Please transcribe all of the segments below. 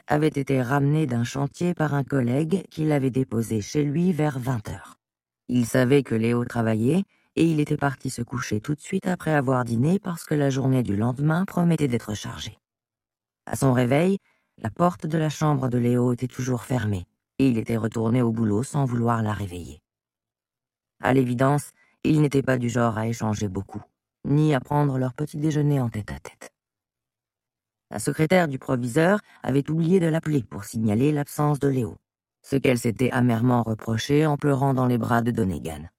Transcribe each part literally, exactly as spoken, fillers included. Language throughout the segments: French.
avait été ramené d'un chantier par un collègue qui l'avait déposé chez lui vers vingt heures. Il savait que Léo travaillait et il était parti se coucher tout de suite après avoir dîné parce que la journée du lendemain promettait d'être chargée. À son réveil, la porte de la chambre de Léo était toujours fermée et il était retourné au boulot sans vouloir la réveiller. À l'évidence, il n'était pas du genre à échanger beaucoup, ni à prendre leur petit déjeuner en tête-à-tête. La secrétaire du proviseur avait oublié de l'appeler pour signaler l'absence de Léo, ce qu'elle s'était amèrement reproché en pleurant dans les bras de Donegan.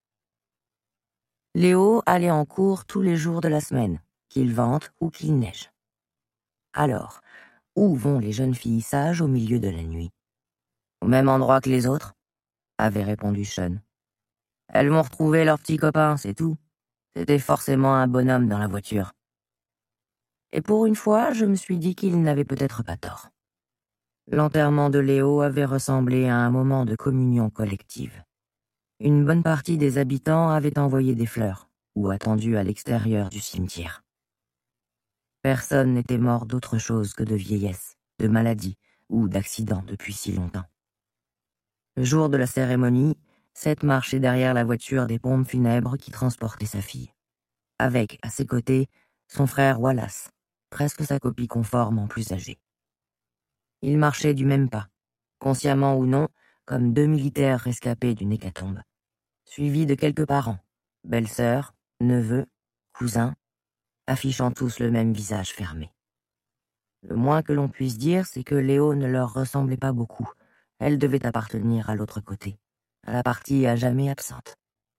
Léo allait en cours tous les jours de la semaine, qu'il vente ou qu'il neige. Alors, où vont les jeunes filles sages au milieu de la nuit? Au même endroit que les autres, avait répondu Sean. Elles vont retrouver leur petit copain, c'est tout. C'était forcément un bonhomme dans la voiture. Et pour une fois, je me suis dit qu'il n'avait peut-être pas tort. L'enterrement de Léo avait ressemblé à un moment de communion collective. Une bonne partie des habitants avaient envoyé des fleurs ou attendu à l'extérieur du cimetière. Personne n'était mort d'autre chose que de vieillesse, de maladie ou d'accident depuis si longtemps. Le jour de la cérémonie, Seth marchait derrière la voiture des pompes funèbres qui transportaient sa fille. Avec, à ses côtés, son frère Wallace, presque sa copie conforme en plus âgé. Ils marchaient du même pas, consciemment ou non, comme deux militaires rescapés d'une hécatombe, suivis de quelques parents, belles-sœurs, neveux, cousins, affichant tous le même visage fermé. Le moins que l'on puisse dire, c'est que Léo ne leur ressemblait pas beaucoup. Elle devait appartenir à l'autre côté, à la partie à jamais absente.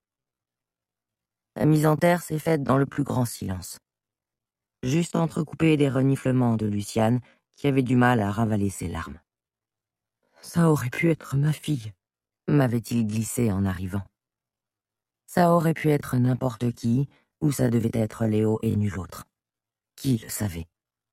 La mise en terre s'est faite dans le plus grand silence, juste entrecoupé des reniflements de Luciane, qui avait du mal à ravaler ses larmes. « Ça aurait pu être ma fille », m'avait-il glissé en arrivant. Ça aurait pu être n'importe qui, ou ça devait être Léo et nul autre. Qui le savait?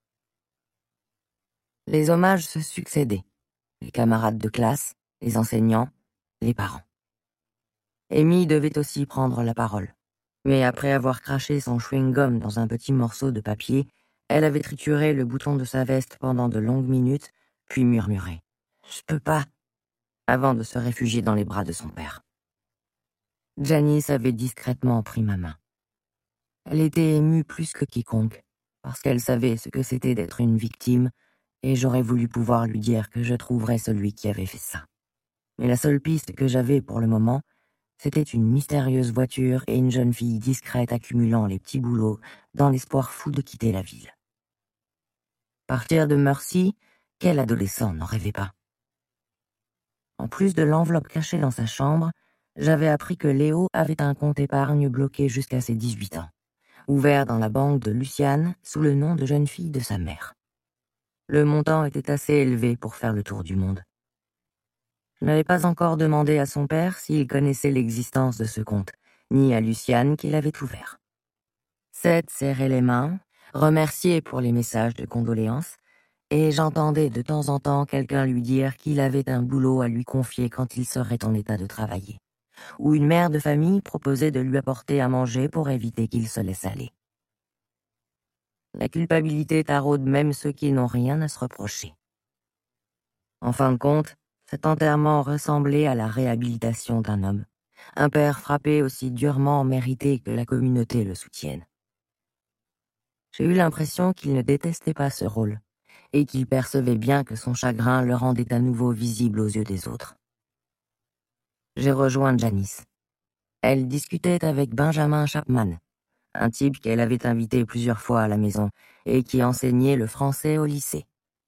Les hommages se succédaient. Les camarades de classe, les enseignants, les parents. Amy devait aussi prendre la parole. Mais après avoir craché son chewing-gum dans un petit morceau de papier, elle avait trituré le bouton de sa veste pendant de longues minutes, puis murmuré « Je peux pas », avant de se réfugier dans les bras de son père. Janice avait discrètement pris ma main. Elle était émue plus que quiconque, parce qu'elle savait ce que c'était d'être une victime, et j'aurais voulu pouvoir lui dire que je trouverais celui qui avait fait ça. Mais la seule piste que j'avais pour le moment, c'était une mystérieuse voiture et une jeune fille discrète accumulant les petits boulots dans l'espoir fou de quitter la ville. Partir de Mercy, quel adolescent n'en rêvait pas? En plus de l'enveloppe cachée dans sa chambre, j'avais appris que Léo avait un compte épargne bloqué jusqu'à ses dix-huit ans, ouvert dans la banque de Luciane sous le nom de jeune fille de sa mère. Le montant était assez élevé pour faire le tour du monde. Je n'avais pas encore demandé à son père s'il connaissait l'existence de ce compte, ni à Luciane qui l'avait ouvert. Seth serrait les mains, remerciait pour les messages de condoléances, et j'entendais de temps en temps quelqu'un lui dire qu'il avait un boulot à lui confier quand il serait en état de travailler, ou une mère de famille proposait de lui apporter à manger pour éviter qu'il se laisse aller. La culpabilité taraude même ceux qui n'ont rien à se reprocher. En fin de compte, cet enterrement ressemblait à la réhabilitation d'un homme, un père frappé aussi durement mérité que la communauté le soutienne. J'ai eu l'impression qu'il ne détestait pas ce rôle, et qu'il percevait bien que son chagrin le rendait à nouveau visible aux yeux des autres. J'ai rejoint Janice. Elle discutait avec Benjamin Chapman, un type qu'elle avait invité plusieurs fois à la maison, et qui enseignait le français au lycée.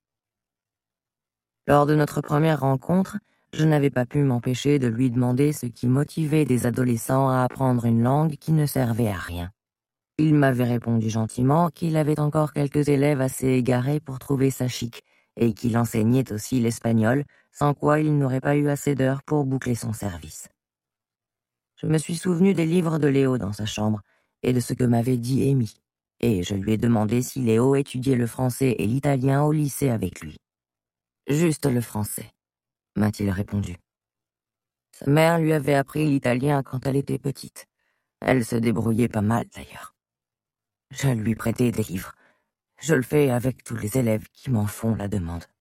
Lors de notre première rencontre, je n'avais pas pu m'empêcher de lui demander ce qui motivait des adolescents à apprendre une langue qui ne servait à rien. Il m'avait répondu gentiment qu'il avait encore quelques élèves assez égarés pour trouver ça chic, et qu'il enseignait aussi l'espagnol, sans quoi il n'aurait pas eu assez d'heures pour boucler son service. Je me suis souvenu des livres de Léo dans sa chambre, et de ce que m'avait dit Amy, et je lui ai demandé si Léo étudiait le français et l'italien au lycée avec lui. Juste le français, m'a-t-il répondu. Sa mère lui avait appris l'italien quand elle était petite. Elle se débrouillait pas mal d'ailleurs. Je lui prêtais des livres. Je le fais avec tous les élèves qui m'en font la demande.